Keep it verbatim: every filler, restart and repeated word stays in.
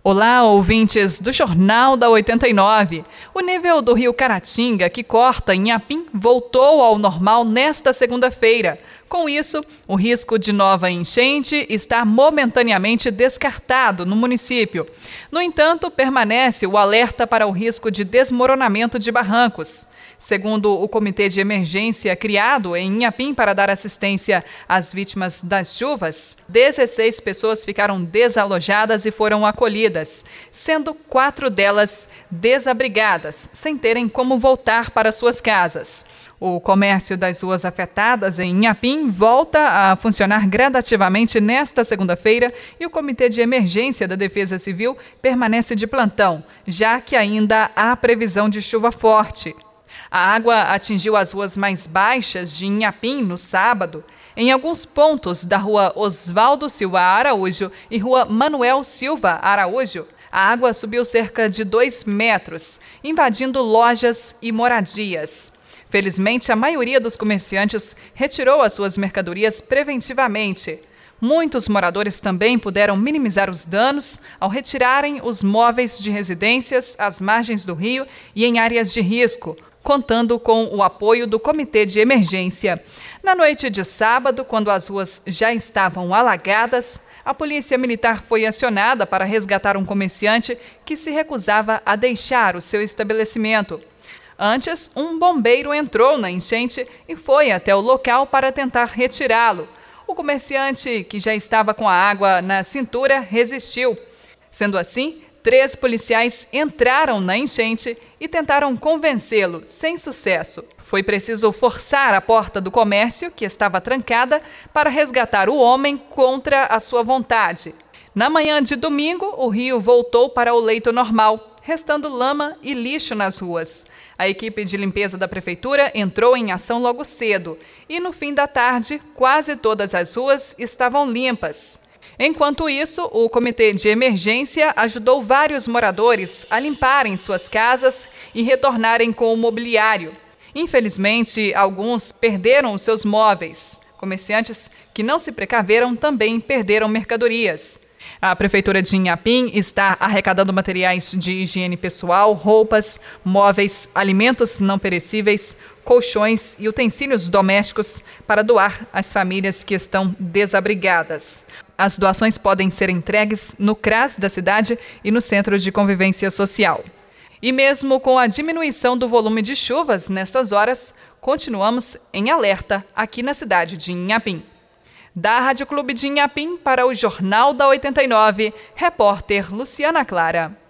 Olá, ouvintes do Jornal da oitenta e nove. O nível do rio Caratinga, que corta Inhapim, voltou ao normal nesta segunda-feira. Com isso, o risco de nova enchente está momentaneamente descartado no município. No entanto, permanece o alerta para o risco de desmoronamento de barrancos. Segundo o comitê de emergência criado em Inhapim para dar assistência às vítimas das chuvas, dezesseis pessoas ficaram desalojadas e foram acolhidas, sendo quatro delas desabrigadas, sem terem como voltar para suas casas. O comércio das ruas afetadas em Inhapim volta a funcionar gradativamente nesta segunda-feira e o Comitê de Emergência da Defesa Civil permanece de plantão, já que ainda há previsão de chuva forte. A água atingiu as ruas mais baixas de Inhapim no sábado. Em alguns pontos da rua Osvaldo Silva Araújo e rua Manuel Silva Araújo, a água subiu cerca de dois metros, invadindo lojas e moradias. Felizmente, a maioria dos comerciantes retirou as suas mercadorias preventivamente. Muitos moradores também puderam minimizar os danos ao retirarem os móveis de residências às margens do rio e em áreas de risco, contando com o apoio do Comitê de Emergência. Na noite de sábado, quando as ruas já estavam alagadas, a Polícia Militar foi acionada para resgatar um comerciante que se recusava a deixar o seu estabelecimento. Antes, um bombeiro entrou na enchente e foi até o local para tentar retirá-lo. O comerciante, que já estava com a água na cintura, resistiu. Sendo assim, três policiais entraram na enchente e tentaram convencê-lo, sem sucesso. Foi preciso forçar a porta do comércio, que estava trancada, para resgatar o homem contra a sua vontade. Na manhã de domingo, o rio voltou para o leito normal, restando lama e lixo nas ruas. A equipe de limpeza da prefeitura entrou em ação logo cedo e, no fim da tarde, quase todas as ruas estavam limpas. Enquanto isso, o Comitê de Emergência ajudou vários moradores a limparem suas casas e retornarem com o mobiliário. Infelizmente, alguns perderam os seus móveis. Comerciantes que não se precaveram também perderam mercadorias. A Prefeitura de Inhapim está arrecadando materiais de higiene pessoal, roupas, móveis, alimentos não perecíveis, colchões e utensílios domésticos para doar às famílias que estão desabrigadas. As doações podem ser entregues no CRAS da cidade e no Centro de Convivência Social. E mesmo com a diminuição do volume de chuvas nestas horas, continuamos em alerta aqui na cidade de Inhapim. Da Rádio Clube de Inhapim para o Jornal da oitenta e nove, repórter Luciana Clara.